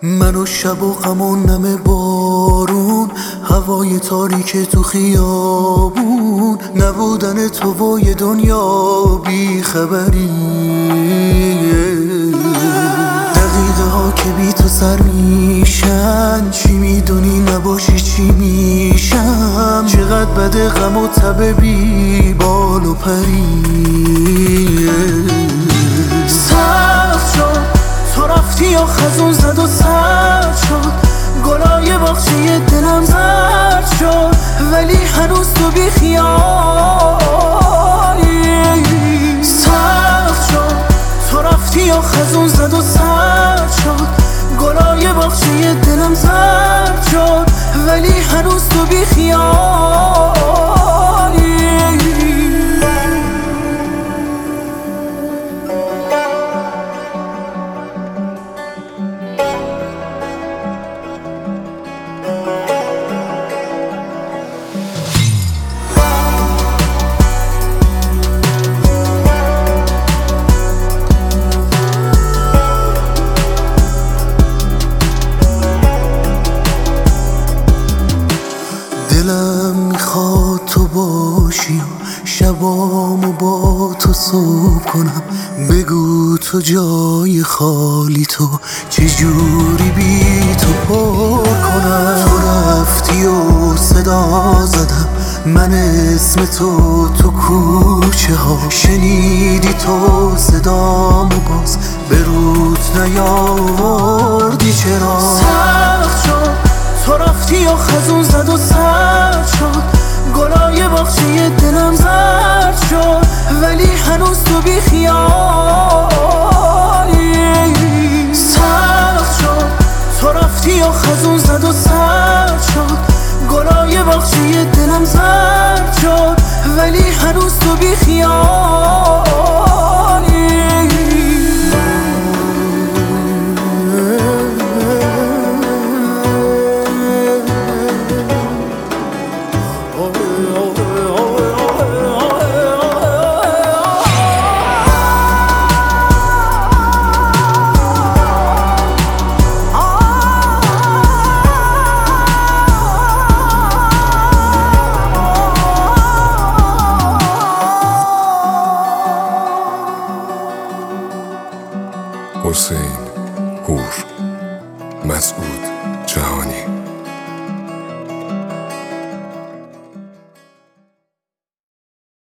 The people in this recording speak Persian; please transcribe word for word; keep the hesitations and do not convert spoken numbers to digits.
من و شب و غم و نم بارون، هوای تاریک تو خیابون، نبودن تو و یه دنیا بی خبری. دقیقه ها که بی تو سر میشن، چی میدونی نباشی چی میشم. چقدر بده غم و تب بی بال و پری. سخت شد تو رفتی و خزون زد و سرد شد، گلای باغچه دلم زرد شد، ولی هنوز تو بی خیالی. سخت شد تو رفتی و خزون زد و سرد شد، گلای باغچه دلم زرد شد، ولی هنوز تو بی خیالی. دلم میخواد تو باشی و شبامو با تو صبح کنم. بگو تو جای خالی تو چجوری بی تو پر کنم. تو رفتی و صدا زدم من اسم تو تو کوچه ها، شنیدی تو صدامو باز به رود نیاوردی چرا. سخت شد تو رفتی و خزون زد و سرد شد، گلای باغچه دلم زرد شد، ولی هنوز تو بی خیالی. سخت شد تو رفتی و خزون زد و سرد شد، گلای باغچه دلم زرد شد، ولی هنوز تو بی خیالی.